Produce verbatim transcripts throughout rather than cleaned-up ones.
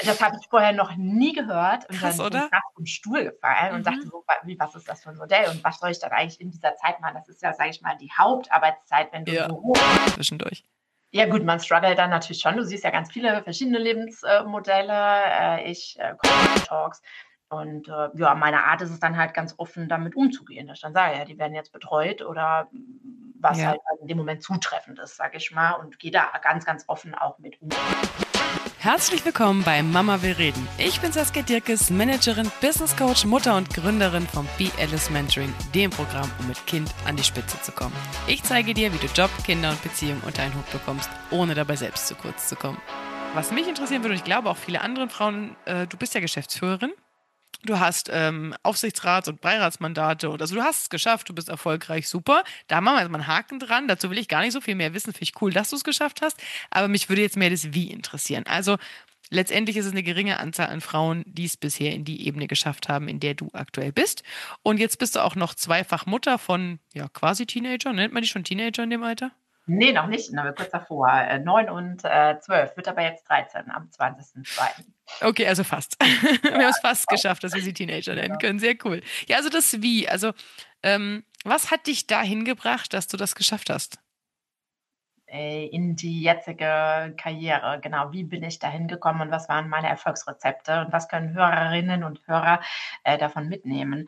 Das habe ich vorher noch nie gehört und Krass, dann bin ich oder? fast vom Stuhl gefallen und dachte Mhm. so: „Wa wie was ist das für 'n Modell und was soll ich dann eigentlich in dieser Zeit machen?“ Das ist ja, sage ich mal, die Hauptarbeitszeit, wenn du im Ja, Büro zwischendurch. Ja gut, man struggelt dann natürlich schon. Du siehst ja ganz viele verschiedene Lebens äh, Modelle. Äh, ich, äh, Talks und, äh, ja, meine Art ist es dann halt ganz offen, damit umzugehen, dass ich dann sage: „Ja, die werden jetzt betreut“ oder was Ja. halt in dem Moment zutreffend ist, sage ich mal und gehe da ganz, ganz offen auch mit um. Herzlich willkommen bei Mama will reden. Ich bin Saskia Dirkes, Managerin, Business Coach, Mutter und Gründerin vom Be Alice Mentoring, dem Programm, um mit Kind an die Spitze zu kommen. Ich zeige dir, wie du Job, Kinder und Beziehung unter einen Hut bekommst, ohne dabei selbst zu kurz zu kommen. Was mich interessieren würde, und ich glaube auch viele andere Frauen, äh, du bist ja Geschäftsführerin. Du hast ähm, Aufsichtsrats- und Beiratsmandate und also du hast es geschafft, du bist erfolgreich, super. Da machen wir jetzt mal einen Haken dran. Dazu will ich gar nicht so viel mehr wissen. Finde ich cool, dass du es geschafft hast. Aber mich würde jetzt mehr das Wie interessieren. Also letztendlich ist es eine geringe Anzahl an Frauen, die es bisher in die Ebene geschafft haben, in der du aktuell bist. Und jetzt bist du auch noch zweifach Mutter von, ja, quasi Teenager. Nennt man die schon Teenager in dem Alter? Ne, noch nicht, ne, kurz davor, äh, neun und, äh, zwölf, wird aber jetzt dreizehn am zwanzigsten zweiten Okay, also fast. Wir haben es fast geschafft, dass wir sie Teenager nennen können. Sehr cool. Ja, also das Wie. Also, ähm, was hat dich dahin gebracht, dass du das geschafft hast? Äh, in die jetzige Karriere. Genau, wie bin ich da hingekommen und was waren meine Erfolgsrezepte und was können Hörerinnen und Hörer, äh, davon mitnehmen?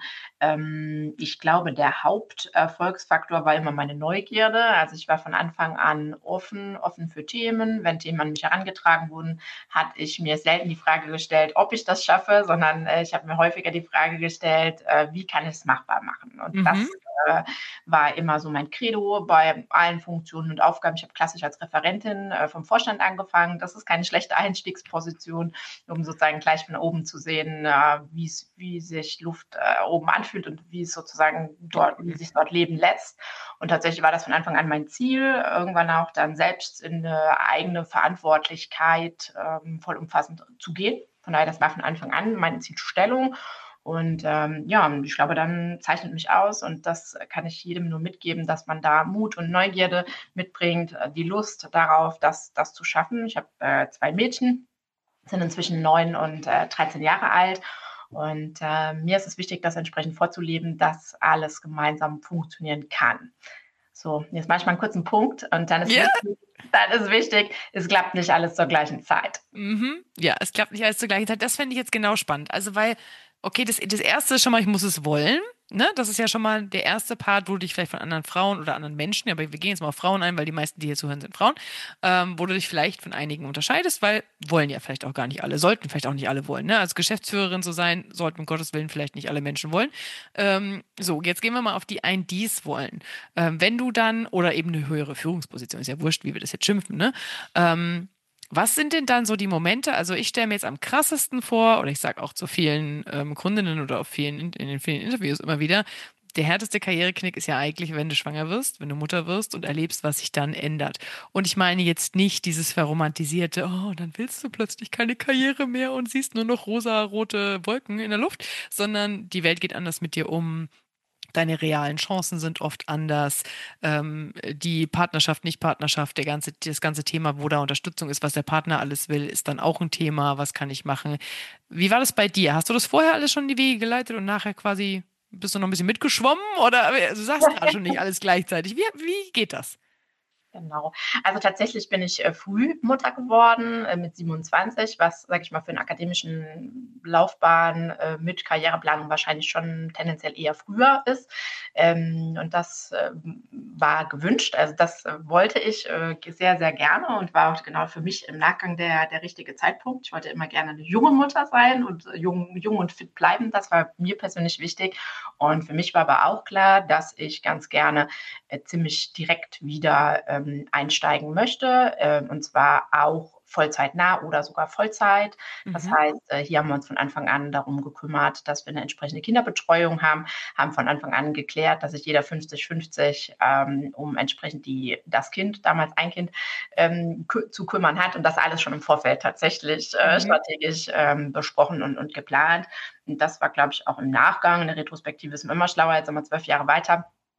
Ähm, ich glaube, der Haupterfolgsfaktor war immer meine Neugierde. Also, ich war von Anfang an offen offen für Themen. Wenn Themen an mich herangetragen wurden, hatte ich mir selten die Frage gestellt, ob ich das schaffe, sondern, äh, ich habe mir häufiger die Frage gestellt, äh, wie kann ich's machbar machen? Und Mhm. das, äh, war immer so mein Credo bei allen Funktionen und Aufgaben. Ich habe klassisch als Referentin, äh, vom Vorstand angefangen. Das ist keine schlechte Einstiegsposition, um sozusagen gleich von oben zu sehen, äh, wie's wie sich Luft, äh, oben anfühlt und wie es sozusagen dort wie sich dort leben lässt. Und tatsächlich war das von Anfang an mein Ziel, irgendwann auch dann selbst in 'ne eigene Verantwortlichkeit, ähm, vollumfassend zu gehen. Von daher, das war von Anfang an meine Zielstellung. Und, ähm, ja, und ich glaube, dann zeichnet mich aus und das kann ich jedem nur mitgeben, dass man da Mut und Neugierde mitbringt, äh, die Lust darauf, das das zu schaffen. Ich habe, äh, zwei Mädchen, sind inzwischen neun und, äh, dreizehn Jahre alt. Und, äh, mir ist es wichtig, das entsprechend vorzuleben, dass alles gemeinsam funktionieren kann. So, jetzt mache ich mal 'n kurzen Punkt und dann ist Ja. wichtig dann ist wichtig, es klappt nicht alles zur gleichen Zeit. Mhm. Ja, es klappt nicht alles zur gleichen Zeit. Das fände ich jetzt genau spannend. Also, weil, okay, das, das erste ist schon mal, ich muss es wollen. Ne? Das ist ja schon mal der erste Part, wo du dich vielleicht von anderen Frauen oder anderen Menschen, aber wir gehen jetzt mal auf Frauen ein, weil die meisten, die hier zuhören, sind Frauen, ähm, wo du dich vielleicht von einigen unterscheidest, weil wollen ja vielleicht auch gar nicht alle, sollten vielleicht auch nicht alle wollen. Ne? Als Geschäftsführerin zu sein, sollten um Gottes Willen vielleicht nicht alle Menschen wollen. Ähm, so, jetzt gehen wir mal auf die ein, die es wollen. Ähm, wenn du dann, oder eben eine höhere Führungsposition, ist ja wurscht, wie wir das jetzt schimpfen, ne? Ähm, Was sind denn dann so die Momente? Also ich stelle mir jetzt am krassesten vor, oder ich sage auch zu vielen ähm, Kundinnen oder auf vielen, in den vielen Interviews immer wieder, der härteste Karriereknick ist ja eigentlich, wenn du schwanger wirst, wenn du Mutter wirst und erlebst, was sich dann ändert. Und ich meine jetzt nicht dieses verromantisierte, oh, dann willst du plötzlich keine Karriere mehr und siehst nur noch rosa-rote Wolken in der Luft, sondern die Welt geht anders mit dir um. Deine realen Chancen sind oft anders. Ähm, die Partnerschaft, Nicht-Partnerschaft, der ganze, das ganze Thema, wo da Unterstützung ist, was der Partner alles will, ist dann auch ein Thema. Was kann ich machen? Wie war das bei dir? Hast du das vorher alles schon in die Wege geleitet und nachher quasi bist du noch ein bisschen mitgeschwommen? Oder du sagst gerade schon nicht alles gleichzeitig. Wie, wie geht das? Genau. Also tatsächlich bin ich, äh, früh Mutter geworden, äh, mit siebenundzwanzig, was, sage ich mal, für 'ne akademischen Laufbahn, äh, mit Karriereplanung wahrscheinlich schon tendenziell eher früher ist. Ähm, und das, ähm, war gewünscht. Also, das, äh, wollte ich, äh, g sehr, sehr gerne und war auch genau für mich im Nachgang der der richtige Zeitpunkt. Ich wollte immer gerne 'ne junge Mutter sein und äh, jung jung und fit bleiben. Das war mir persönlich wichtig. Und für mich war aber auch klar, dass ich ganz gerne, äh, ziemlich direkt wieder, ähm, einsteigen möchte, äh, und zwar auch vollzeitnah oder sogar Vollzeit. Das Mhm. heißt, äh, hier haben wir uns von Anfang an darum gekümmert, dass wir 'ne entsprechende Kinderbetreuung haben, haben von Anfang an geklärt, dass sich jeder fünfzig fünfzig, ähm, um entsprechend die das Kind, damals ein Kind, ähm, kü zu kümmern hat und das alles schon im Vorfeld tatsächlich, äh, Mhm. strategisch, ähm, besprochen und und geplant. Und das war, glaube ich, auch im Nachgang 'ne Retrospektive ist man immer schlauer, jetzt sind wir zwölf Jahre weiter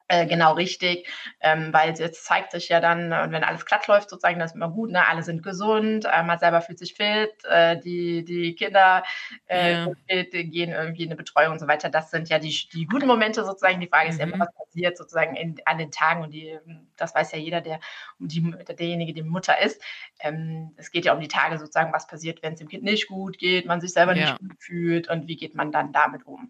Äh, genau richtig, ähm, weil jetzt zeigt sich ja dann, äh, wenn alles glatt läuft sozusagen, das ist immer gut, ne? Alle sind gesund, äh, man selber fühlt sich fit, äh, die die Kinder, äh, Ja. sind fit, die gehen irgendwie in 'ne Betreuung und so weiter. Das sind ja die sch die guten Momente sozusagen. Die Frage ist ja immer, Mhm. was passiert sozusagen in an den Tagen und die das weiß ja jeder, der die M derjenige, der Mutter ist. Ähm, es geht ja um die Tage sozusagen, was passiert, wenn's dem Kind nicht gut geht, man sich selber nicht Ja. gut fühlt und wie geht man dann damit um?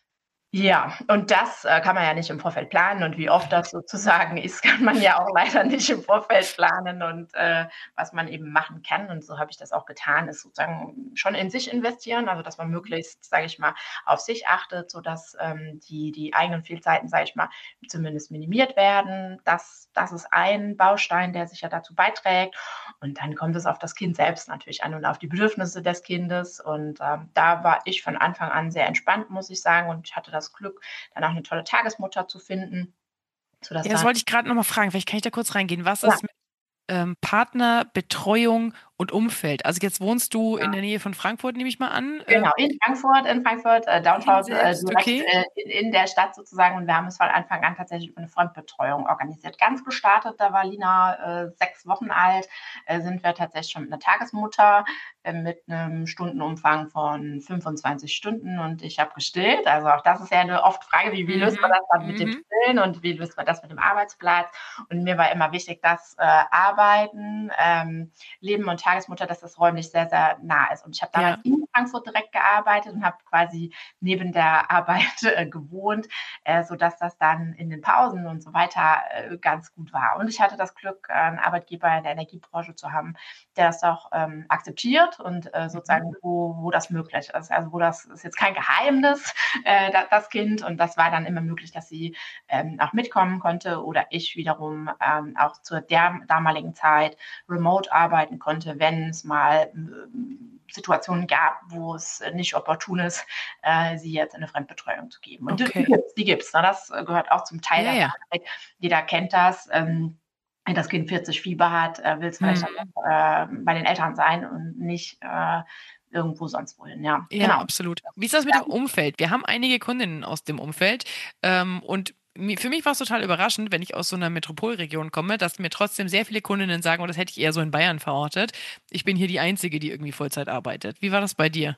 Ja, und das, äh, kann man ja nicht im Vorfeld planen und wie oft das sozusagen ist, kann man ja auch leider nicht im Vorfeld planen und, äh, was man eben machen kann, und so habe ich das auch getan, ist sozusagen schon in sich investieren, also, dass man möglichst, sage ich mal, auf sich achtet, sodass, ähm, die die eigenen Fehlzeiten, sage ich mal, zumindest minimiert werden. Das das ist ein Baustein, der sicher dazu beiträgt. Und dann kommt es auf das Kind selbst natürlich an und auf die Bedürfnisse des Kindes. Und, ähm, da war ich von Anfang an sehr entspannt, muss ich sagen, und ich hatte das Glück, dann auch 'ne tolle Tagesmutter zu finden, sodass Ja, das da wollte ich grad noch mal fragen, vielleicht kann ich da kurz reingehen. Was Ja. ist mit, ähm, Partner, Betreuung und Umfeld? Also, jetzt wohnst du in Ja. der Nähe von Frankfurt, nehme ich mal an, äh Genau, in Frankfurt in Frankfurt, äh, Kind Downtown, äh, selbst, direkt, okay. äh, in in der Stadt sozusagen, und wir haben es von Anfang an tatsächlich über 'ne Fremdbetreuung organisiert. Ganz gestartet, da war Lina, äh, sechs Wochen alt, äh, sind wir tatsächlich schon mit 'ner Tagesmutter, äh, mit 'nem Stundenumfang von fünfundzwanzig Stunden und ich habe gestillt. Also, auch das ist ja 'ne oft Frage, wie wie löst man Mhm, das dann mit dem mhm. Stillen und wie löst man das mit dem Arbeitsplatz? Und mir war immer wichtig, dass, äh, Arbeiten, ähm, Leben und Tagesmutter, dass das räumlich sehr, sehr nah ist. Und ich habe damals Ja. in Frankfurt direkt gearbeitet und habe quasi neben der Arbeit, äh, gewohnt, äh, sodass das dann in den Pausen und so weiter, äh, ganz gut war. Und ich hatte das Glück, äh, 'n Arbeitgeber in der Energiebranche zu haben, der das auch, ähm, akzeptiert und, äh, Mhm. sozusagen wo wo das möglich ist. Also, wo das ist jetzt kein Geheimnis, äh, da das Kind, und das war dann immer möglich, dass sie, ähm, auch mitkommen konnte oder ich wiederum, ähm, auch zur der damaligen Zeit remote arbeiten konnte, wenn's mal, ähm, Situationen gab, wo es nicht opportun ist, äh, sie jetzt in 'ne Fremdbetreuung zu geben. Und die die Okay. gibt's, die gibt's, ne? Das gehört auch zum Teil Ja, der ja. Wahrheit. Jeder kennt das, ähm, wenn das Kind vierzig Fieber hat, äh, will's vielleicht dann Mhm. auch, äh, bei den Eltern sein und nicht, äh, irgendwo sonst wohin, ja, Ja, genau. absolut. Wie ist das mit dem Umfeld? Wir haben einige Kundinnen aus dem Umfeld, ähm, und mi für mich war's total überraschend, wenn ich aus so 'ner Metropolregion komme, dass mir trotzdem sehr viele Kundinnen sagen: „Oh, das hätte ich eher so in Bayern verortet. Ich bin hier die Einzige, die irgendwie Vollzeit arbeitet.“ Wie war das bei dir?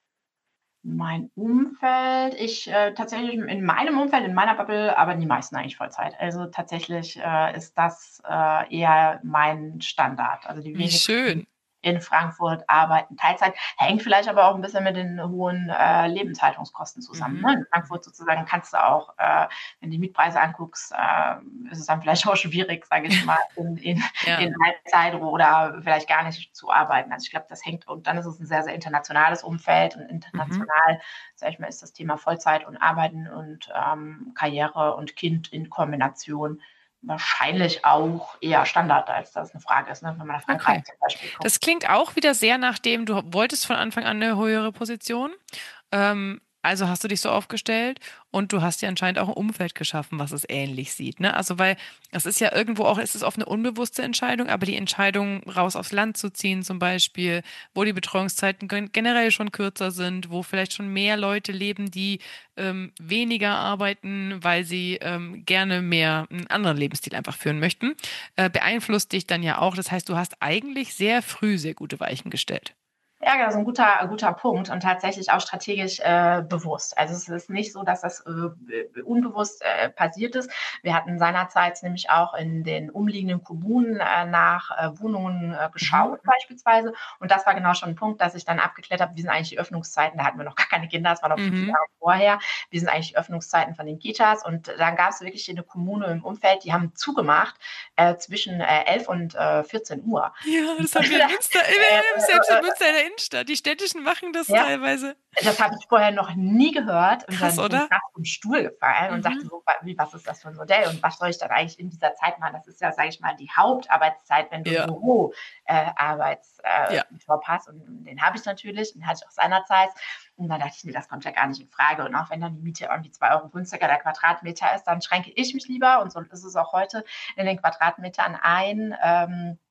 Mein Umfeld, ich, äh tatsächlich in meinem Umfeld, in meiner Bubble arbeiten die meisten eigentlich Vollzeit. Also, tatsächlich, äh, ist das, äh, eher mein Standard. Also, die Wie wenigsten schön. in Frankfurt arbeiten Teilzeit, hängt vielleicht aber auch 'n bisschen mit den hohen, äh, Lebenshaltungskosten zusammen, Mhm, ne? In mhm. Frankfurt sozusagen kannst du auch, äh wenn die Mietpreise anguckst, äh, ist es dann vielleicht auch schwierig, sage ich mal, in in Ja. in Teilzeit oder vielleicht gar nicht zu arbeiten. Also, ich glaube, das hängt und dann ist es 'n sehr, sehr internationales Umfeld und Mhm. international, sage ich mal, ist das Thema Vollzeit und Arbeiten und, ähm, Karriere und Kind in Kombination wahrscheinlich auch eher Standard, als dass 'ne Frage ist, ne, wenn man nach Frankreich Okay. zum Beispiel Das guckt. klingt auch wieder sehr nach dem du wolltest von Anfang an 'ne höhere Position, ähm, also, hast du dich so aufgestellt und du hast dir anscheinend auch 'n Umfeld geschaffen, was es ähnlich sieht, ne? Also, weil es ist ja irgendwo auch es ist oft 'ne unbewusste Entscheidung, aber die Entscheidung, raus aufs Land zu ziehen zum Beispiel, wo die Betreuungszeiten gen generell schon kürzer sind, wo vielleicht schon mehr Leute leben, die, ähm, weniger arbeiten, weil sie, ähm, gerne mehr 'n anderen Lebensstil einfach führen möchten, äh, beeinflusst dich dann ja auch. Das heißt, du hast eigentlich sehr früh sehr gute Weichen gestellt. Ja, genau, so 'n guter guter Punkt und tatsächlich auch strategisch, äh, bewusst. Also, es ist nicht so, dass das, äh, äh, unbewusst, äh, passiert ist. Wir hatten seinerzeit nämlich auch in den umliegenden Kommunen, äh, nach, äh, Wohnungen, äh, Mhm. geschaut beispielsweise. Und das war genau schon 'n Punkt, dass ich dann abgeklärt habe, wie sind eigentlich die Öffnungszeiten da hatten wir noch gar keine Kinder, das war noch fünf Mhm. Jahre vorher. Wie sind eigentlich die Öffnungszeiten von den Kitas? Und dann gab's wirklich hier 'ne Kommune im Umfeld, die haben zugemacht, äh, zwischen, äh, elf und, äh, vierzehn Uhr. Ja, das haben wir in Münster wir Äh, haben selbst äh, in äh Münster in der Innenstadt. Die Städtischen machen das Ja, teilweise. das habe ich vorher noch nie gehört und Krass, dann bin ich oder? fast vom Stuhl gefallen und dachte Mhm. so: „Wa wie, was ist das für 'n Modell und was soll ich dann eigentlich in dieser Zeit machen?“ Das ist ja, sage ich mal, die Hauptarbeitszeit, wenn du 'n Ja. Büro äh, Arbeits äh, Ja. Job hast und den habe ich natürlich, den hatte ich auch seinerzeit. Und dann dachte ich: „Ne, das kommt ja gar nicht infrage.“ Und auch wenn dann die Miete irgendwie zwei Euro günstiger der Quadratmeter ist, dann schränke ich mich lieber und so ist es auch heute in den Quadratmetern ein, ähm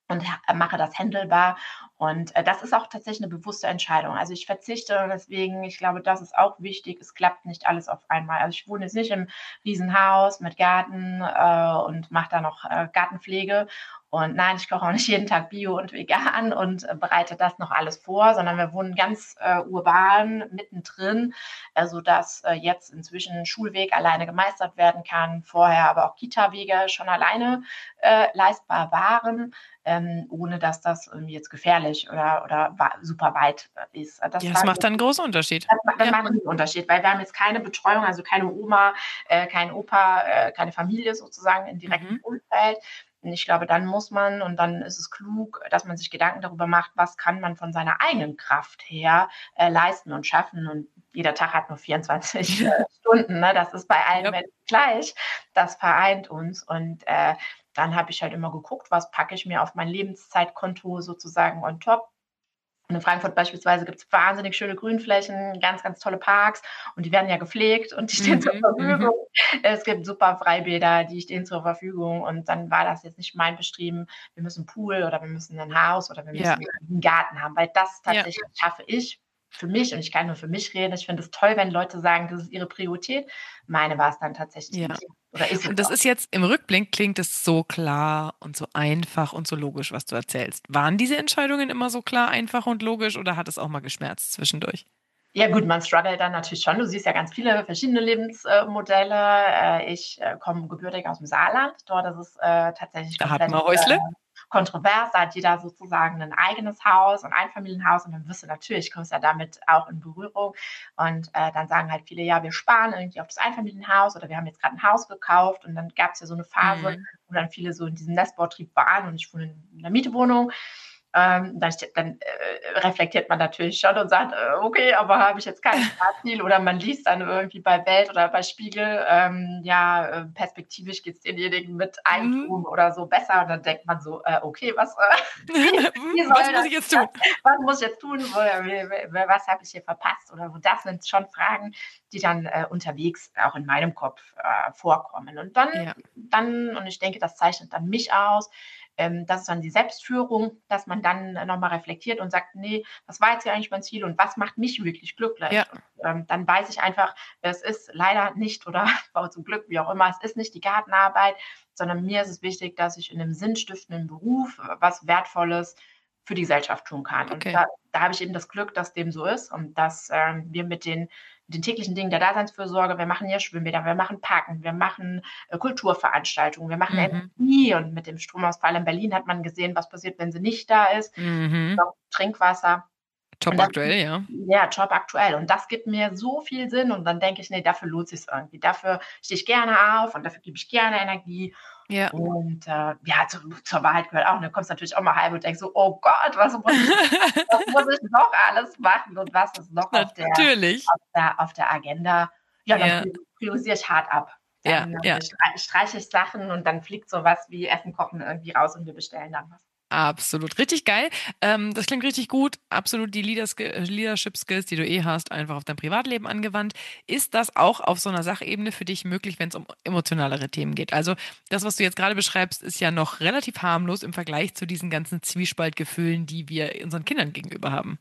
und ha mache das händelbar. Und, äh, das ist auch tatsächlich eine bewusste Entscheidung. Also, ich verzichte und deswegen, ich glaube, das ist auch wichtig, es klappt nicht alles auf einmal. Also, ich wohne jetzt nicht im Riesenhaus mit Garten, äh, und mache da noch, äh, Gartenpflege. Und nein, ich koche auch nicht jeden Tag bio und vegan und, äh, bereite das noch alles vor, sondern wir wohnen ganz, äh, urban mittendrin, äh, sodass, äh, jetzt inzwischen Schulweg alleine gemeistert werden kann, vorher aber auch Kita-Wege schon alleine, äh, leistbar waren, ähm, ohne dass das irgendwie jetzt gefährlich oder oder wa super weit, äh, ist. Ja, Das das war macht dann einen großen Unterschied. das ma das Ja. macht 'n Riesenunterschied, weil wir haben jetzt keine Betreuung, also keine Oma, äh, keinen Opa, äh, keine Familie sozusagen im direkten Mhm. Umfeld. Und ich glaube, dann muss man und dann ist es klug, dass man sich Gedanken darüber macht, was kann man von seiner eigenen Kraft her, äh, leisten und schaffen. Und jeder Tag hat nur vierundzwanzig, äh, Stunden, ne? Das ist bei allen Ja. Menschen gleich. Das vereint uns und, äh, dann habe ich halt immer geguckt, was packe ich mir auf mein Lebenszeitkonto sozusagen on top. Und in Frankfurt beispielsweise gibt es wahnsinnig schöne Grünflächen, ganz, ganz tolle Parks und die werden ja gepflegt und die stehen zur Mhm, mhm. Verfügung. Es gibt super Freibäder, die stehen zur Verfügung und dann war das jetzt nicht mein Bestreben, wir müssen 'n Pool oder wir müssen ein Haus oder wir Ja, müssen 'n Garten haben, weil das ja, tatsächlich schaffe ich für mich und ich kann nur für mich reden. Ich finde es toll, wenn Leute sagen, das ist ihre Priorität. Meine war es dann tatsächlich ja. nicht oder ist es Und das auch. ist jetzt im Rückblick klingt es so klar und so einfach und so logisch, was du erzählst. Waren diese Entscheidungen immer so klar, einfach und logisch oder hat es auch mal geschmerzt zwischendurch? Ja gut, man struggelt dann natürlich schon. Du siehst ja ganz viele verschiedene Lebensmodelle. Äh, ich, äh, komme gebürtig aus'm Saarland. Dort ist es, äh, tatsächlich Da hat komplett, man äh, Häusle? kontrovers. Da hat jeder sozusagen 'nen eigenes Haus, 'n Einfamilienhaus und dann wirst du natürlich kommst ja damit auch in Berührung. Und, äh, dann sagen halt viele: „Ja, wir sparen irgendwie auf das Einfamilienhaus“ oder „Wir haben jetzt grad 'n Haus gekauft.“ Und dann gab's ja so 'ne Phase, Mhm. wo dann viele so in diesem Nestbautrieb waren und ich wohne in 'ner Mietwohnung. Ähm, dann st dann, äh, reflektiert man natürlich schon und sagt: „Äh, okay, aber habe ich jetzt kein Startziel?“ Oder man liest dann irgendwie bei Welt oder bei Spiegel, ähm, ja, äh, perspektivisch geht's denjenigen mit Mhm. Eigentum oder so besser. Und dann denkt man so: „Äh, okay, was, äh, wie Mhm. wie Was soll muss das ich jetzt tun? was muss ich jetzt tun? Wo w w was habe ich hier verpasst?“ Oder so. Das sind schon Fragen, die dann, äh, unterwegs auch in meinem Kopf, äh, vorkommen. Und dann Ja, dann und ich denke, das zeichnet dann mich aus, ähm, das ist dann die Selbstführung, dass man dann äh, noch mal reflektiert und sagt: „Ne, was war jetzt hier eigentlich mein Ziel und was macht mich wirklich ja, glücklich?“ Und, ähm, dann weiß ich einfach, es ist leider nicht oder aber zum Glück, wie auch immer, es ist nicht die Gartenarbeit, sondern mir ist es wichtig, dass ich in 'nem sinnstiftenden Beruf äh, was Wertvolles für die Gesellschaft tun kann. Und okay. da da habe ich eben das Glück, dass dem so ist und dass, ähm, wir mit den mit den täglichen Dingen der Daseinsfürsorge wir machen ja Schwimmbäder, wir machen Parken, wir machen, äh, Kulturveranstaltungen, wir machen Mhm. Energie und mit dem Stromausfall in Berlin hat man gesehen, was passiert, wenn sie nicht da ist. Mhm. Noch Trinkwasser. Und Top das aktuell, ja. ja, Job aktuell. Und das gibt mir so viel Sinn und dann denke ich: „Ne, dafür lohnt sich's irgendwie. Dafür stehe ich gerne auf und dafür gebe ich gerne Energie.“ Ja. Und, äh, ja, zu zur Wahrheit gehört auch, ne, kommst natürlich auch mal heim und denkst so: „Oh Gott, was muss ich was muss ich noch alles machen und was ist noch auf der Natürlich. auf der auf der Agenda?“ Ja, dann Ja, prior priorisiere ich hart ab. ja, Dann, ja. äh, strei streiche ich Sachen und dann fliegt so was wie Essen kochen irgendwie raus und wir bestellen dann was. Absolut. Richtig geil. Ähm, das klingt richtig gut. Absolut die Leadersk Leadership Skills, die du eh hast, einfach auf dein Privatleben angewandt. Ist das auch auf so einer Sachebene für dich möglich, wenn es um emotionalere Themen geht? Also, das, was du jetzt gerade beschreibst, ist ja noch relativ harmlos im Vergleich zu diesen ganzen Zwiespaltgefühlen, die wir unseren Kindern gegenüber haben.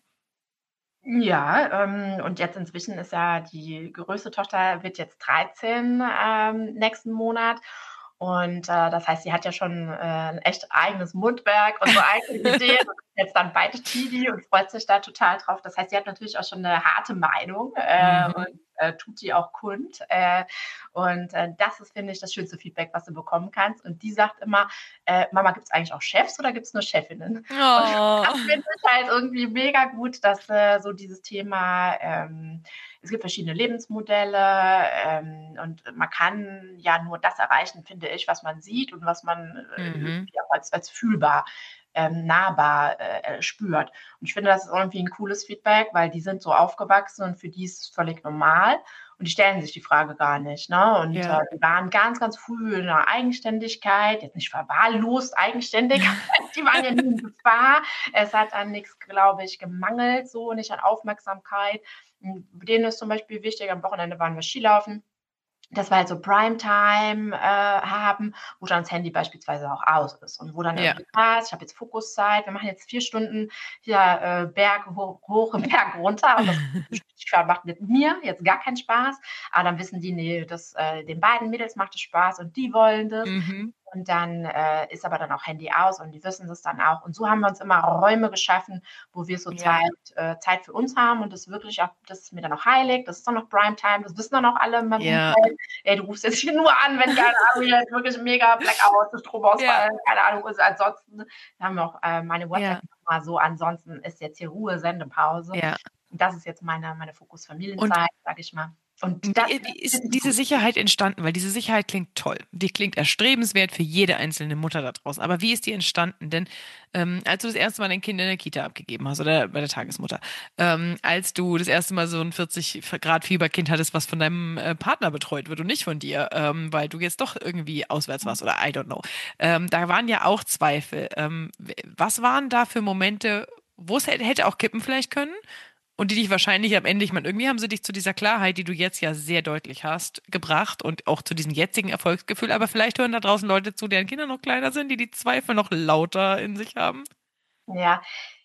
Ja, ähm, und jetzt inzwischen ist ja die größte Tochter wird jetzt dreizehn, ähm, nächsten Monat. Und, äh, das heißt, sie hat ja schon, äh, 'n echt eigenes Mundwerk und so eigene Ideen und ist jetzt dann bald Teenie und freut sich da total drauf. Das heißt, sie hat natürlich auch schon 'ne harte Meinung, äh, und, Mhm. äh, tut die auch kund. Äh, und, äh, das ist, finde ich, das schönste Feedback, was du bekommen kannst. Und die sagt immer: „Äh, Mama, gibt's eigentlich auch Chefs oder gibt's nur Chefinnen?“ Und das Oh. finde ich halt irgendwie mega gut, dass, äh, so dieses Thema, ähm es gibt verschiedene Lebensmodelle, ähm, und man kann ja nur das erreichen, finde ich, was man sieht und was man, äh, Mhm. irgendwie auch als als fühlbar, ähm, nahbar, äh, äh, spürt. Und ich finde, das ist irgendwie 'n cooles Feedback, weil die sind so aufgewachsen und für die ist es völlig normal und die stellen sich die Frage gar nicht, ne? Und, äh, Ja. die waren ganz, ganz früh in 'ner Eigenständigkeit, jetzt nicht verwahrlost eigenständig, die waren ja nie in Gefahr. Es hat an nix, glaube ich, gemangelt so, nicht an Aufmerksamkeit. Hm, denen ist zum Beispiel wichtig am Wochenende waren wir Skilaufen. dass wir halt so Primetime äh, haben, wo dann das Handy beispielsweise auch aus ist und wo dann Ja. irgendwie klar ist, ich habe jetzt Fokuszeit, wir machen jetzt vier Stunden hier äh, Berg hoch, hoch und Berg runter und das macht mit mir jetzt gar keinen Spaß, aber dann wissen die, nee, das, äh, den beiden Mädels macht es Spaß und die wollen das. Mhm. Und dann äh, ist aber dann auch Handy aus und die wissen das dann auch. Und so haben wir uns immer Räume geschaffen, wo wir so Ja. Zeit, äh, Zeit für uns haben und das wirklich auch, das ist mir dann auch heilig, das ist dann noch Primetime, das wissen dann auch alle in meinem Ja. Umfeld. Ey, du rufst jetzt hier nur an, wenn keine Ahnung, jetzt wirklich mega Blackout, Stromausfall, Ja. keine Ahnung ist. Ansonsten haben wir auch äh, meine Ja. WhatsApp mal so, ansonsten ist jetzt hier Ruhe, Sendepause. Ja. Und das ist jetzt meine, meine Und Fokus-Familienzeit, sag ich mal. Und wie, das wie ist finde ich diese gut. Sicherheit entstanden? Weil diese Sicherheit klingt toll. Die klingt erstrebenswert für jede einzelne Mutter da draußen. Aber wie ist die entstanden? Denn ähm, als du das erste Mal dein Kind in der Kita abgegeben hast oder bei der Tagesmutter, ähm, als du das erste Mal so ein vierzig Grad Fieberkind hattest, was von deinem äh, Partner betreut wird und nicht von dir, ähm, weil du jetzt doch irgendwie auswärts warst oder I don't know. Ähm, da waren ja auch Zweifel. Ähm, w- was waren da für Momente, wo es hätte, hätte auch kippen vielleicht können? Und die dich wahrscheinlich am Ende, ich meine, irgendwie haben sie dich zu dieser Klarheit, die du jetzt ja sehr deutlich hast, gebracht und auch zu diesem jetzigen Erfolgsgefühl. Aber vielleicht hören da draußen Leute zu, deren Kinder noch kleiner sind, die die Zweifel noch lauter in sich haben. Ja,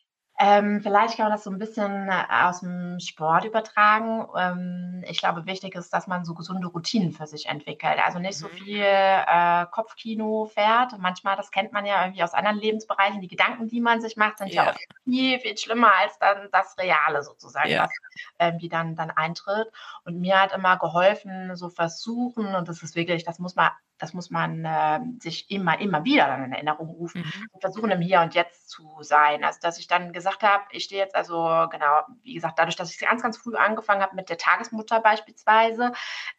ähm, vielleicht kann man das so ein bisschen äh, aus dem Sport übertragen. Ähm, ich glaube, wichtig ist, dass man so gesunde Routinen für sich entwickelt. Also nicht so Mhm. viel äh, Kopfkino fährt. Manchmal, das kennt man ja irgendwie aus anderen Lebensbereichen. Die Gedanken, die man sich macht, sind ja Ja, oft viel, viel schlimmer als dann das Reale sozusagen, ja. was irgendwie dann, dann eintritt. Und mir hat immer geholfen, so versuchen, und das ist wirklich, das muss man, das muss man äh, sich immer, immer wieder dann in Erinnerung rufen, Mhm. versuchen im Hier und Jetzt zu sein. Also dass ich dann gesagt habe, ich stehe jetzt also genau, wie gesagt, dadurch, dass ich ganz, ganz früh angefangen habe mit der Tagesmutter beispielsweise,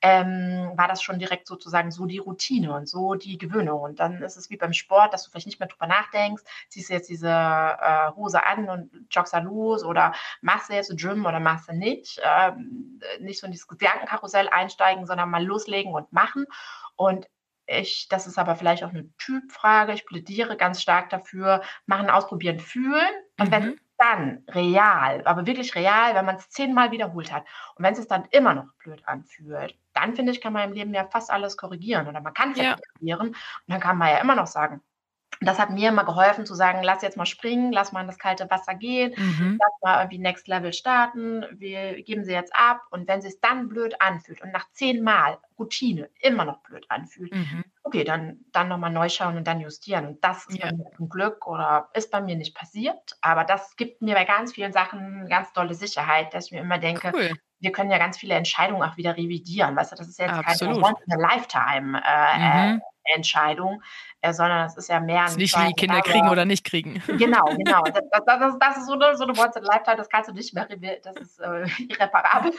ähm, war das schon direkt sozusagen so die Routine und so die Gewöhnung. Und dann ist es wie beim Sport, dass du vielleicht nicht mehr drüber nachdenkst, ziehst du jetzt diese äh, Hose an und joggst da los oder machst du jetzt Gym oder machst du nicht. Ähm, nicht so in dieses Gedankenkarussell einsteigen, sondern mal loslegen und machen. Und ich, das ist aber vielleicht auch eine Typfrage. Ich plädiere ganz stark dafür, machen, ausprobieren, fühlen. Und wenn es Mhm. dann real, aber wirklich real, wenn man es zehnmal wiederholt hat und wenn es sich dann immer noch blöd anfühlt, dann finde ich, kann man im Leben ja fast alles korrigieren oder man kann es ja Ja. korrigieren und dann kann man ja immer noch sagen, das hat mir immer geholfen zu sagen, lass jetzt mal springen, lass mal in das kalte Wasser gehen, Mhm. lass mal irgendwie Next Level starten, wir geben sie jetzt ab und wenn sich's dann blöd anfühlt und nach zehnmal Routine immer noch blöd anfühlt, Mhm. okay, dann dann noch mal neu schauen und dann justieren. Und das ist bei Ja, mir zum Glück oder ist bei mir nicht passiert, aber das gibt mir bei ganz vielen Sachen ganz dolle Sicherheit, dass ich mir immer denke, cool. wir können ja ganz viele Entscheidungen auch wieder revidieren. Weißt du, das ist jetzt keine Absolut. once in a lifetime äh, äh, Mhm. Entscheidung, äh, sondern das ist ja mehr Ist ein nicht Trial wie and Kinder kriegen Error. oder nicht kriegen. Genau, genau. Das, das, das, ist, das ist so eine, so eine once in a lifetime, das kannst du nicht mehr, revi- das ist äh, irreparabel.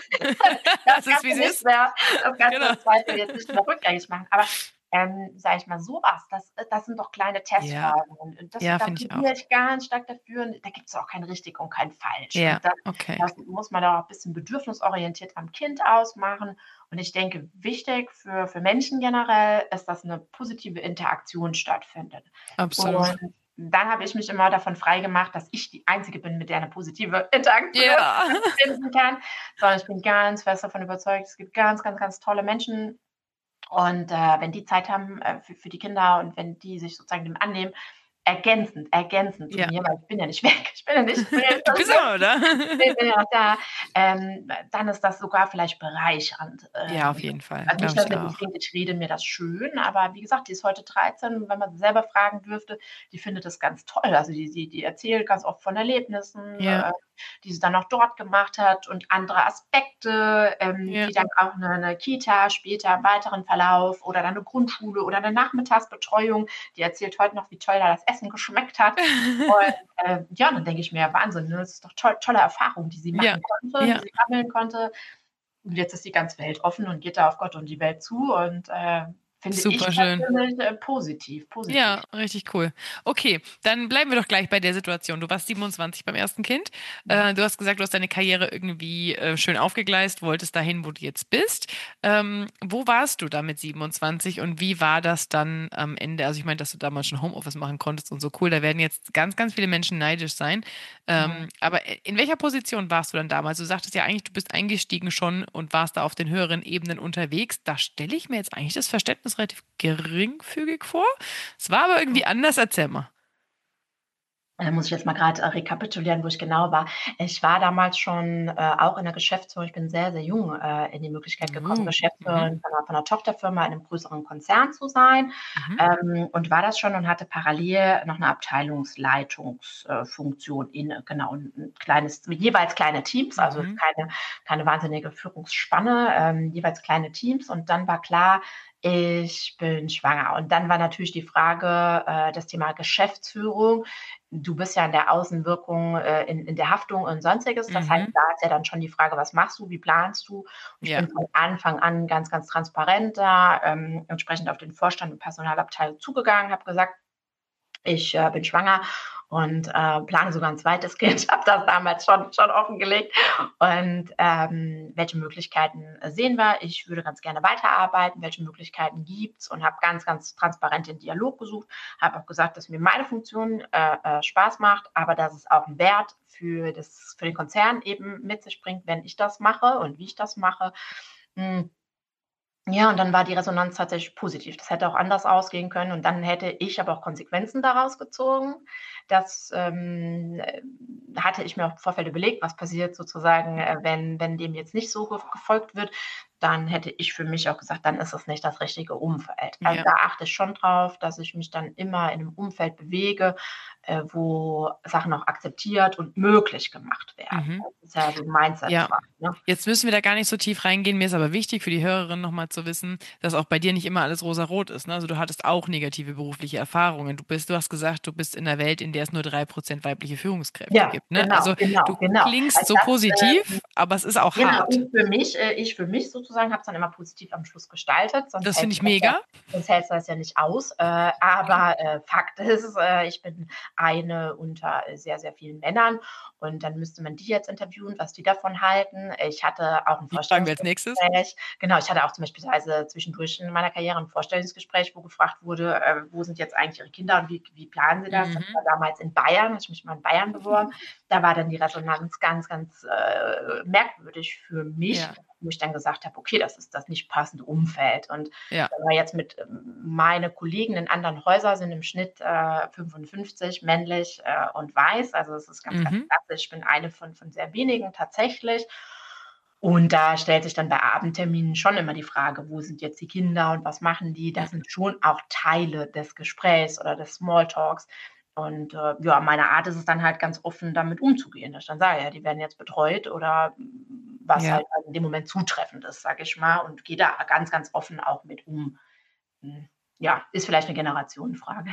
Das Das ist, kannst wie du es nicht ist. mehr, das kannst du Genau. im Zweifel jetzt nicht mehr rückgängig machen. Aber ähm, sage ich mal, sowas, das, das sind doch kleine Ja, Testphasen. Und, und das, ja, da finde ich auch. plädiere ich ganz stark dafür. Und da gibt es auch kein richtig und kein falsch. Ja, Und das, okay. das muss man doch auch ein bisschen bedürfnisorientiert am Kind ausmachen. Und ich denke, wichtig für, für Menschen generell ist, dass eine positive Interaktion stattfindet. Absolut. Und dann habe ich mich immer davon freigemacht, dass ich die Einzige bin, mit der eine positive Interaktion Ja. finden kann, sondern ich bin ganz fest davon überzeugt, es gibt ganz, ganz, ganz tolle Menschen. Und äh, wenn die Zeit haben äh, für, für die Kinder und wenn die sich sozusagen dem annehmen, ergänzend, ergänzend zu Ja. mir, weil ich bin ja nicht weg, ich bin ja nicht, ich bin ja Du bist immer noch da. ich bin ja noch da, ähm, dann ist das sogar vielleicht bereichernd. Ja, auf Ähm, jeden Fall. also nicht, Glaube dass ich ich auch. denke, ich rede mir das schön, aber wie gesagt, die ist heute dreizehn, wenn man sie selber fragen dürfte, die findet das ganz toll. Also die, die, die erzählt ganz oft von Erlebnissen, Ja, äh, die sie dann auch dort gemacht hat und andere Aspekte, ähm, ja. die dann auch eine, eine Kita später im weiteren Verlauf oder dann eine Grundschule oder eine Nachmittagsbetreuung, die erzählt heute noch, wie toll da das Essen geschmeckt hat. Und äh, ja, dann denke ich mir, Wahnsinn, ne? Das ist doch toll, tolle Erfahrung, die sie Ja, machen konnte, die ja. sie sammeln konnte. Und jetzt ist die ganze Welt offen und geht da auf Gott und die Welt zu und äh, Finde ich Super schön. persönlich äh, positiv, positiv. Ja, richtig cool. Okay, dann bleiben wir doch gleich bei der Situation. Du warst siebenundzwanzig beim ersten Kind. Mhm. Äh, du hast gesagt, du hast deine Karriere irgendwie äh, schön aufgegleist, wolltest dahin, wo du jetzt bist. Ähm, wo warst du da mit siebenundzwanzig und wie war das dann am Ende? Also ich meine, dass du damals schon Homeoffice machen konntest und so cool. Da werden jetzt ganz, ganz viele Menschen neidisch sein. Mhm. Ähm, aber in welcher Position warst du dann damals? Du sagtest ja eigentlich, du bist eingestiegen schon und warst da auf den höheren Ebenen unterwegs. Da stelle ich mir jetzt eigentlich das Verständnis relativ geringfügig vor. Es war aber irgendwie anders, erzähl mal. Da muss ich jetzt mal gerade äh, rekapitulieren, wo ich genau war. Ich war damals schon äh, auch in der Geschäftsführung. Ich bin sehr, sehr jung äh, in die Möglichkeit gekommen, Uh, mhm, Geschäftsführerin von einer, von einer Tochterfirma in einem größeren Konzern zu sein, mhm, ähm, und war das schon und hatte parallel noch eine Abteilungsleitungsfunktion äh, in, genau, ein kleines, jeweils kleine Teams, also mhm, keine, keine wahnsinnige Führungsspanne, ähm, jeweils kleine Teams. Und dann war klar, ich bin schwanger. Und dann war natürlich die Frage, äh, das Thema Geschäftsführung. Du bist ja in der Außenwirkung, äh, in, in der Haftung und sonstiges. Das heißt, mhm, da ist ja dann schon die Frage, was machst du, wie planst du? Und ich ja, bin von Anfang an ganz, ganz transparent da, ähm, entsprechend auf den Vorstand und Personalabteilung zugegangen, habe gesagt, ich äh, bin schwanger und äh, plane sogar ein zweites Kind. Ich habe das damals schon, schon offengelegt. Und ähm, welche Möglichkeiten sehen wir? Ich würde ganz gerne weiterarbeiten. Welche Möglichkeiten gibt es? Und habe ganz, ganz transparent den Dialog gesucht. Habe auch gesagt, dass mir meine Funktion äh, äh, Spaß macht, aber dass es auch einen Wert für, das, für den Konzern eben mit sich bringt, wenn ich das mache und wie ich das mache. Hm. Ja, und dann war die Resonanz tatsächlich positiv. Das hätte auch anders ausgehen können und dann hätte ich aber auch Konsequenzen daraus gezogen. Das ähm, äh, hatte ich mir auch im Vorfeld überlegt, was passiert sozusagen, äh, wenn, wenn dem jetzt nicht so gefolgt wird. Dann hätte ich für mich auch gesagt, dann ist es nicht das richtige Umfeld. Also ja. da achte ich schon drauf, dass ich mich dann immer in einem Umfeld bewege, äh, wo Sachen auch akzeptiert und möglich gemacht werden. Mhm. Das ist ja so 'n Ja, Mindset-Frage, ne? jetzt müssen wir da gar nicht so tief reingehen. Mir ist aber wichtig für die Hörerin nochmal zu wissen, dass auch bei dir nicht immer alles rosarot ist. Ne? Also du hattest auch negative berufliche Erfahrungen. Du bist, du hast gesagt, du bist in einer Welt, in der es nur drei Prozent weibliche Führungskräfte Ja, gibt. Ne? genau, Also genau, du genau. klingst Also so das, ähm positiv, aber es ist auch genau, hart. ich für mich äh, ich für mich sozusagen habe es dann immer positiv am Schluss gestaltet, sonst Das finde hältst ich du das ja mega. sonst hältst du das ja nicht aus. Äh, aber, äh, Fakt ist, äh, ich bin eine unter äh, sehr, sehr vielen Männern und dann müsste man die jetzt interviewen, was die davon halten. Ich hatte auch 'n Die fragen wir als nächstes. Vorstellungsgespräch. Genau, ich hatte auch zum beispielsweise zwischendurch in meiner Karriere 'n Vorstellungsgespräch, wo gefragt wurde, äh, wo sind jetzt eigentlich Ihre Kinder und wie wie planen Sie das? Das Mhm. war damals in Bayern, habe ich mich mal in Bayern beworben. Da war dann die Resonanz ganz, ganz äh, merkwürdig für mich, Ja, wo ich dann gesagt habe, okay, das ist das nicht passende Umfeld. Und ja. da war jetzt mit ähm, meine Kollegen in anderen Häusern sind im Schnitt äh, fünfundfünfzig, männlich äh, und weiß. Also es ist ganz, ganz Mhm. klassisch. Ich bin eine von, von sehr wenigen tatsächlich. Und da stellt sich dann bei Abendterminen schon immer die Frage, wo sind jetzt die Kinder und was machen die? Ja. Das sind schon auch Teile des Gesprächs oder des Smalltalks. Und äh, ja, meine Art ist es dann halt ganz offen, damit umzugehen. Dass ich dann sage, ja, die werden jetzt betreut oder mm, was Ja. halt in dem Moment zutreffend ist, sage ich mal, und gehe da ganz, ganz offen auch mit um. Hm, ja, ist vielleicht eine Generationenfrage.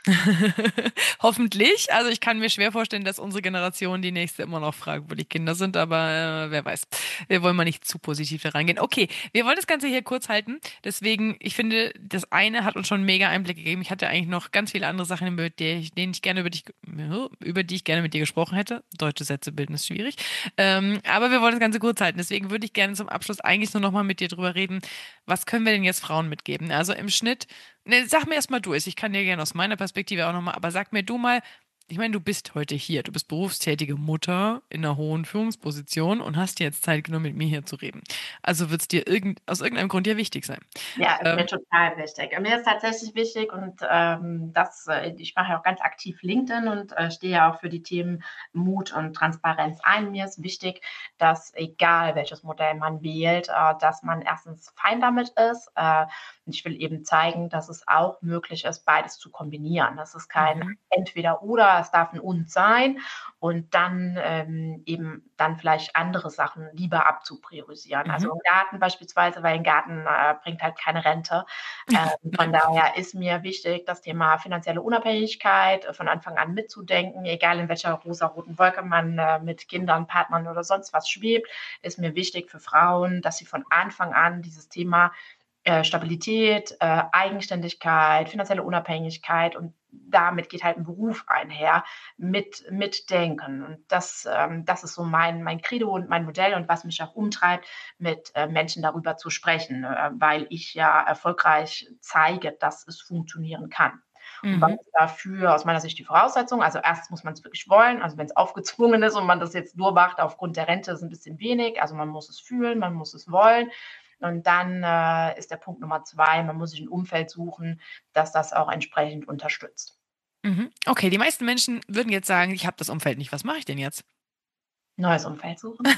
Hoffentlich. Also ich kann mir schwer vorstellen, dass unsere Generation die nächste immer noch fragt, wo die Kinder sind, aber äh, wer weiß. Wir wollen mal nicht zu positiv da reingehen. Okay, wir wollen das Ganze hier kurz halten. Deswegen, ich finde, das eine hat uns schon mega Einblick gegeben. Ich hatte eigentlich noch ganz viele andere Sachen, über die ich, denen ich gerne über dich, über die ich gerne mit dir gesprochen hätte. Deutsche Sätze bilden ist schwierig. Ähm, aber wir wollen das Ganze kurz halten. Deswegen würde ich gerne zum Abschluss eigentlich nur noch mal mit dir drüber reden. Was können wir denn jetzt Frauen mitgeben? Also im Schnitt. Ne, sag mir erst mal du es. Ich kann dir gerne aus meiner Perspektive auch nochmal, aber sag mir du mal, ich meine, du bist heute hier, du bist berufstätige Mutter in einer hohen Führungsposition und hast dir jetzt Zeit genommen, mit mir hier zu reden. Also wird es dir irgend, aus irgendeinem Grund ja wichtig sein. Ja, ist mir Ähm, total wichtig. Mir ist tatsächlich wichtig und ähm, das, äh, ich mache ja auch ganz aktiv LinkedIn und äh, stehe ja auch für die Themen Mut und Transparenz ein. Mir ist wichtig, dass egal welches Modell man wählt, äh, dass man erstens fein damit ist. Äh, und ich will eben zeigen, dass es auch möglich ist, beides zu kombinieren. Das ist kein mhm, Entweder-Oder, es darf ein Und sein und dann ähm, eben dann vielleicht andere Sachen lieber abzupriorisieren. Also mhm, im Garten beispielsweise, weil ein Garten äh, bringt halt keine Rente. Ähm, von nein, daher ist mir wichtig, das Thema finanzielle Unabhängigkeit äh, von Anfang an mitzudenken, egal in welcher rosaroten Wolke man äh, mit Kindern, Partnern oder sonst was schwebt, ist mir wichtig für Frauen, dass sie von Anfang an dieses Thema äh, Stabilität, äh, Eigenständigkeit, finanzielle Unabhängigkeit und damit geht halt ein Beruf einher mit mit Denken. Und das ähm, das ist so mein mein Credo und mein Modell und was mich auch umtreibt, mit, äh, Menschen darüber zu sprechen, äh, weil ich ja erfolgreich zeige, dass es funktionieren kann. Und was Mhm. ist dafür aus meiner Sicht die Voraussetzung? Also, erstens muss man es wirklich wollen. Also, wenn es aufgezwungen ist und man das jetzt nur macht aufgrund der Rente, ist ein bisschen wenig. Also, man muss es fühlen, man muss es wollen. Und dann, äh, ist der Punkt Nummer zwei: man muss sich ein Umfeld suchen, das das auch entsprechend unterstützt. Mhm. Okay, die meisten Menschen würden jetzt sagen, ich habe das Umfeld nicht. Was mache ich denn jetzt? Neues Umfeld suchen.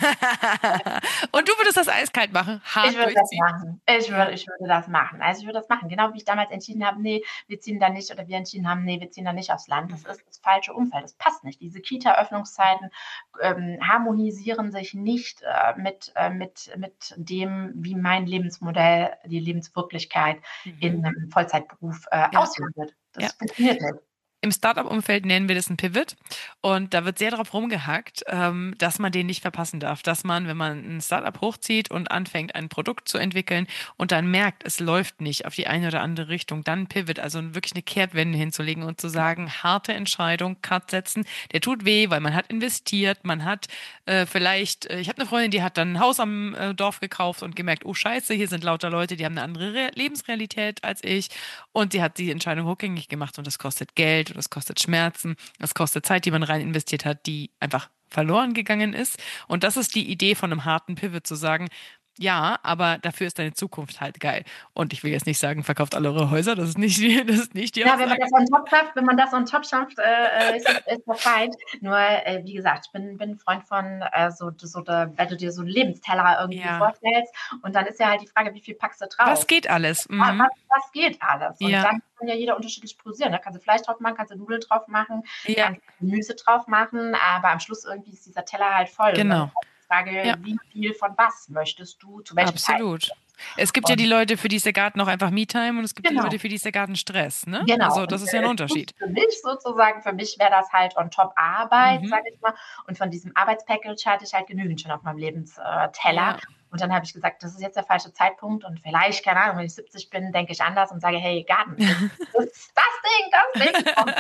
Und du würdest das eiskalt machen, Ich hart würde das durchziehen. machen. Ich würde Ja. ich würde das machen. Also, ich würde das machen. Genau wie ich damals entschieden habe: „Ne, wir ziehen da nicht“ oder wir entschieden haben: „Ne, wir ziehen da nicht aufs Land.“ Das Mhm. ist das falsche Umfeld. Das passt nicht. Diese Kita-Öffnungszeiten, ähm, harmonisieren sich nicht, äh, mit äh, mit mit dem, wie mein Lebensmodell, die Lebenswirklichkeit Mhm. in 'nem Vollzeitberuf, äh, Ja, aussehen wird. ja. Das funktioniert nicht. Im Startup-Umfeld nennen wir das 'n Pivot und da wird sehr drauf rumgehackt, ähm, dass man den nicht verpassen darf. Dass man, wenn man 'n Startup hochzieht und anfängt, ein Produkt zu entwickeln und dann merkt, es läuft nicht auf die eine oder andere Richtung, dann 'n Pivot, also wirklich 'ne Kehrtwende hinzulegen und zu sagen: „Harte Entscheidung, Cut setzen.“ Der tut weh, weil man hat investiert, man hat, äh, vielleicht äh, ich habe 'ne Freundin, die hat dann 'n Haus am, äh, Dorf gekauft und gemerkt: „Oh Scheiße, hier sind lauter Leute, die haben 'ne andere Re Lebensrealität als ich.“ Und sie hat die Entscheidung rückgängig gemacht und das kostet Geld und das kostet Schmerzen, das kostet Zeit, die man rein investiert hat, die einfach verloren gegangen ist. Und das ist die Idee von einem harten Pivot, zu sagen, ja, aber dafür ist deine Zukunft halt geil. Und ich will jetzt nicht sagen, verkauft alle eure Häuser, das ist nicht die, das ist nicht die Ja, wenn man Aussage. das on top schafft wenn man das on top schafft, äh, äh, ist das ist das fein. Nur, äh, wie gesagt, ich bin bin 'n Freund von, äh, so so da wenn du dir so 'n Lebensteller irgendwie Ja. vorstellst und dann ist ja halt die Frage, wie viel packst du Was drauf? geht alles? Wa was Mhm. was geht alles? Und Ja, dann kann ja jeder unterschiedlich priorisieren, ne? Kannst du Fleisch drauf machen, kannst du Nudeln drauf machen, ja, kannst Gemüse drauf machen, aber am Schluss irgendwie ist dieser Teller halt voll und dann ist genau. halt die Frage, Ja. wie viel von was möchtest du zu welchem Zeitpunkt? Absolut. Es gibt ja die Und Leute, für die ist der Garten auch einfach Me-Time und es gibt die Leute, genau. für die ist der Garten Stress, ne? Genau. Also, Und, das ist ja 'n äh, plus Unterschied. für mich sozusagen für mich wäre das halt on top Arbeit, Mhm. sage ich mal. Und von diesem Arbeitspackage hatte ich halt genügend schon auf meinem Lebensteller. äh, Teller. Ja. Und dann habe ich gesagt: „Das ist jetzt der falsche Zeitpunkt“ und vielleicht, keine Ahnung, wenn ich siebzig bin, denke ich anders und sage: „Hey, Garten, das das das Ding, das Ding.“ Und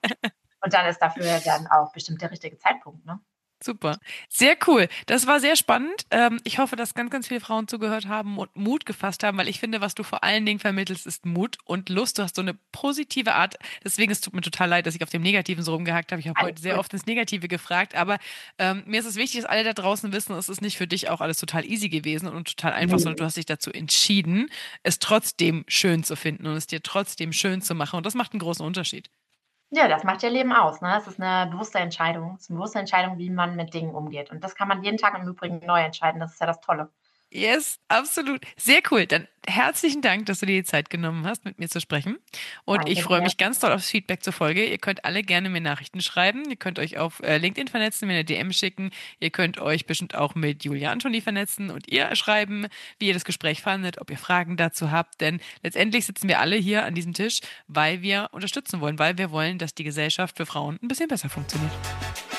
und dann ist dafür dann auch bestimmt der richtige Zeitpunkt, ne? Super. Sehr cool. Das war sehr spannend. Ähm, ich hoffe, dass ganz, ganz viele Frauen zugehört haben und Mut gefasst haben, weil ich finde, was du vor allen Dingen vermittelst, ist Mut und Lust. Du hast so eine positive Art. Deswegen, es tut mir total leid, dass ich auf dem Negativen so rumgehackt habe. Ich habe Alles heute sehr gut. oft ins Negative gefragt, aber ähm, mir ist es wichtig, dass alle da draußen wissen, es ist nicht für dich auch alles total easy gewesen und total einfach, sondern Ne. du hast dich dazu entschieden, es trotzdem schön zu finden und es dir trotzdem schön zu machen. Und das macht einen großen Unterschied. Ja, das macht ja Leben aus, ne? Es ist 'ne bewusste Entscheidung. Es ist 'ne bewusste Entscheidung, wie man mit Dingen umgeht. Und das kann man jeden Tag im Übrigen neu entscheiden. Das ist ja das Tolle. Yes, absolut. Sehr cool. Dann herzlichen Dank, dass du dir die Zeit genommen hast, mit mir zu sprechen. Und ich Danke freue dir. mich ganz doll aufs Feedback zur Folge. Ihr könnt alle gerne mir Nachrichten schreiben. Ihr könnt euch auf äh, LinkedIn vernetzen, mir eine D M schicken. Ihr könnt euch bestimmt auch mit Julia Antoni vernetzen und ihr schreiben, wie ihr das Gespräch fandet, ob ihr Fragen dazu habt. Denn letztendlich sitzen wir alle hier an diesem Tisch, weil wir unterstützen wollen, weil wir wollen, dass die Gesellschaft für Frauen ein bisschen besser funktioniert.